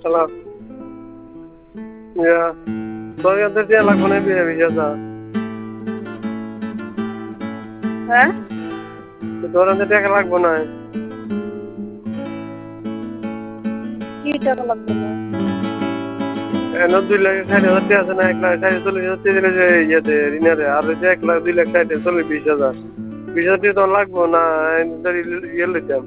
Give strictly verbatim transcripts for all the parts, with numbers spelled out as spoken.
Hello. Yeah. Sorry, अंदर से अलग होने भी है भैया सा. हैं? तो दो अंदर से अलग बना है. की टाका লাগবে না এনো দুই লাখ ষাট হাজার টাকা আছে না এক লাখ ষাট চল্লিশ হাজার টাকা দিলে যে ইয়েতে ঋণের আর যে এক লাখ দুই লাখ ষাট চল্লিশ বিশ হাজার বিশ হাজার টাকা তো লাগবো না ইয়ে লইতাম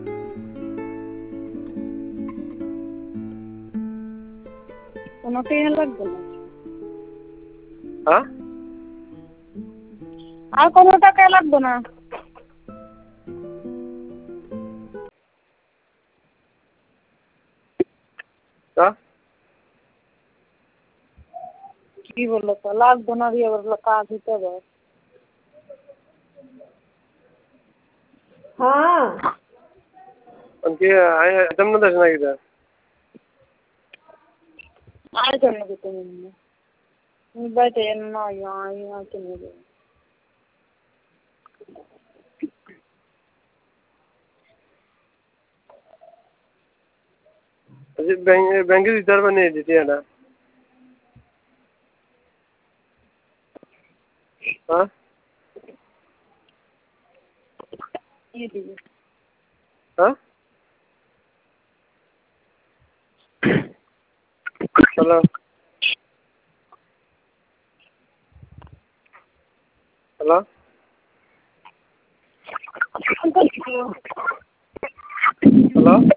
কোনো টাকা লাগবে না হ্যাঁ আর কোনো টাকা লাগবে না হ্যাঁ কি বললো তো লাগবে না দিয়ে বললো কাজ দিতে হবে हाँ उनकी आए तुम ना दर्शन की था আর জন্য দিতে নেই তুমি বাইতে না यहाँ यहाँ के नहीं अजी बैंक बैंक की इधर बनी थी है ना हाँ ये दीजिए हाँ हेलो हेलो हेलो